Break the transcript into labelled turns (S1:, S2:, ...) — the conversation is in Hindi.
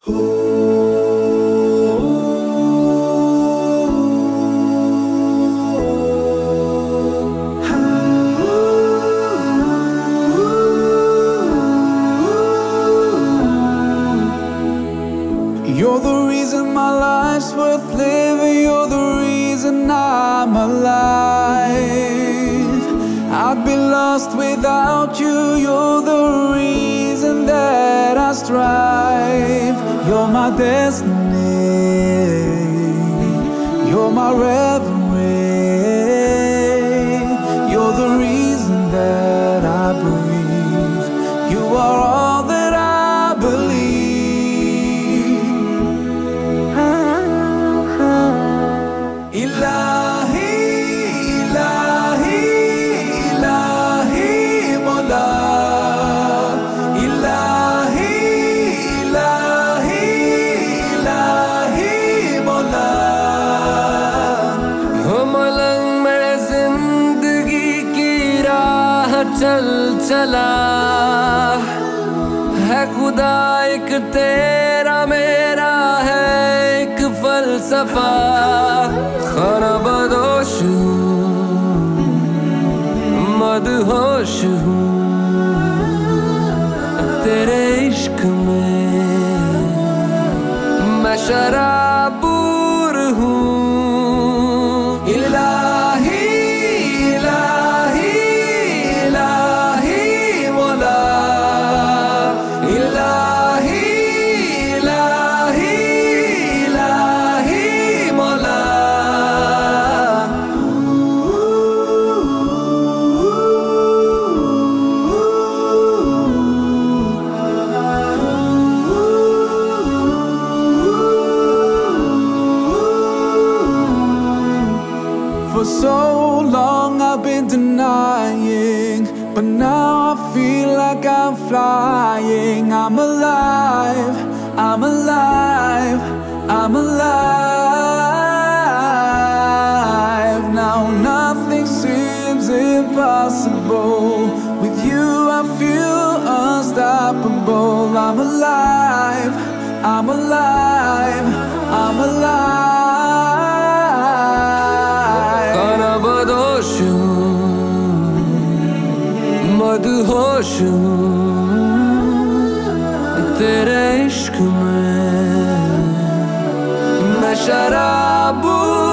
S1: You're the reason my life's worth living. You're the reason I'm alive. I'd be lost without you. You're the reason that I strive. You're my destiny. You're my reverie. You're the reason that I breathe. You are all that I believe. Ilahi, Ilahi, Ilahi, Mola. Ilahi, Ilahi, Ilahi, Mola.
S2: हो मलंग में जिंदगी की राह चल चला है खुदा एक तेरा मेरा है एक फलसफा खाना बदोश हूँ मदहोश हूँ तेरे इश्क में मैं शराबूर हूँ
S1: Ilahi, Ilahi, Ilahi, Mola. Ilahi, Ilahi, Ilahi, Mola. For so long I've been denying, but now I feel like I'm flying. I'm alive, I'm alive, I'm alive. Now nothing seems impossible. With you I feel unstoppable. I'm alive, I'm alive, I'm alive.
S2: खाना बदोश हूँ मदहोश हूँ तेरे इश्क में मैं शराबूर